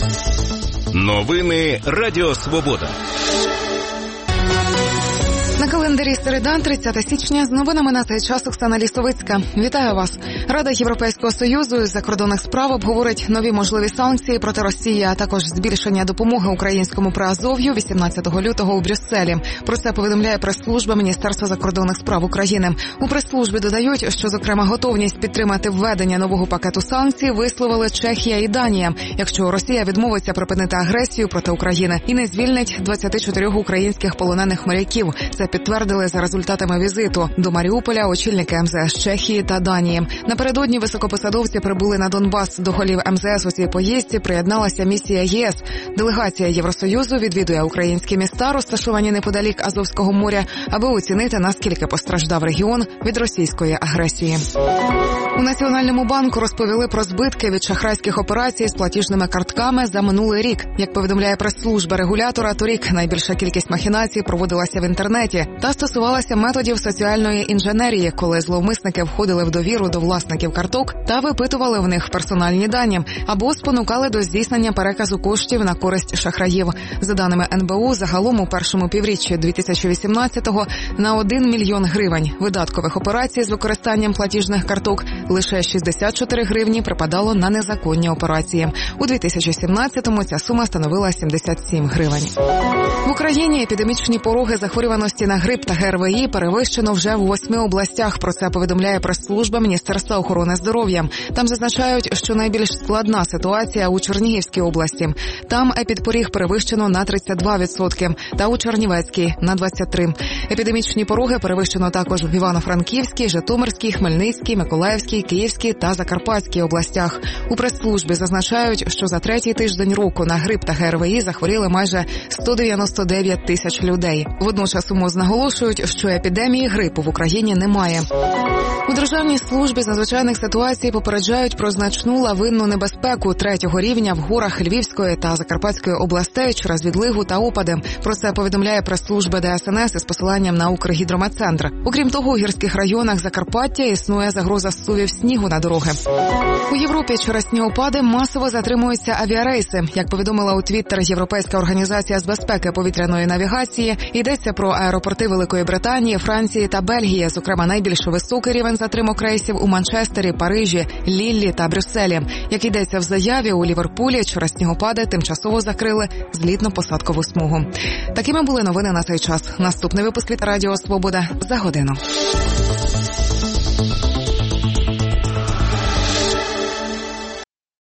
Новини Радіо Свобода. На календарі середа, 30 січня, з новинами на цей час Оксана Лісовицька. Вітаю вас. Рада Європейського Союзу із закордонних справ обговорить нові можливі санкції проти Росії, а також збільшення допомоги українському Приазов'ю 18 лютого у Брюсселі. Про це повідомляє прес-служба Міністерства закордонних справ України. У прес-службі додають, що, зокрема, готовність підтримати введення нового пакету санкцій висловили Чехія і Данія, якщо Росія відмовиться припинити агресію проти України і не звільнить 24 українських полонених моряків. Це підтвердили за результатами візиту до Маріуполя очільники МЗС Чехії та Данії. Напередодні високопосадовці прибули на Донбас. До голів МЗС у цій поїздці приєдналася місія ЄС. Делегація Євросоюзу відвідує українські міста, розташовані неподалік Азовського моря, аби оцінити, наскільки постраждав регіон від російської агресії. У Національному банку розповіли про збитки від шахрайських операцій з платіжними картками за минулий рік. Як повідомляє прес-служба регулятора, торік найбільша кількість махінацій проводилася в інтернеті та стосувалася методів соціальної інженерії, коли зловмисники входили в довіру до власників карток та випитували в них персональні дані або спонукали до здійснення переказу коштів на користь шахраїв. За даними НБУ, загалом у першому півріччі 2018-го на 1 мільйон гривень видаткових операцій з використанням платіжних карток лише 64 гривні припадало на незаконні операції. У 2017-му ця сума становила 77 гривень. В Україні епідемічні пороги захворюваності на грип та ГРВІ перевищено вже в 8 областях. Про це повідомляє прес-служба Міністерства охорони здоров'я. Там зазначають, що найбільш складна ситуація у Чернігівській області. Там епідпоріг перевищено на 32%, та у Чернівецькій – на 23%. Епідемічні пороги перевищено також в Івано-Франківській, Житомирській, Хмельницькій, Миколаївській, Київській та Закарпатській областях. У прес-службі зазначають, що за третій тиждень року на грип та ГРВІ захворіли майже 199 тисяч людей. Водночас у МОЗ наголошують, що епідемії грипу в Україні немає. У Державній службі з надзвичайних ситуацій попереджають про значну лавинну небезпеку 3-го рівня в горах Львівської та Закарпатської областей через відлигу та опади. Про це повідомляє прес-служба ДСНС із посиланням на Укргідрометцентр. Окрім того, у гірських районах Закарпаття існує загроза зсувів снігу на дороги. У Європі через снігопади масово затримуються авіарейси. Як повідомила у Твіттер Європейська організація з безпеки повітряної навігації, йдеться про аеропорти Великої Британії, Франції та Бельгії. Зокрема, найбільш високий рівень затримок рейсів у Манчестері, Парижі, Ліллі та Брюсселі. Як йдеться в заяві, у Ліверпулі через снігопади тимчасово закрили злітно-посадкову смугу. Такими були новини на цей час. Наступний випуск від Радіо Свобода за годину.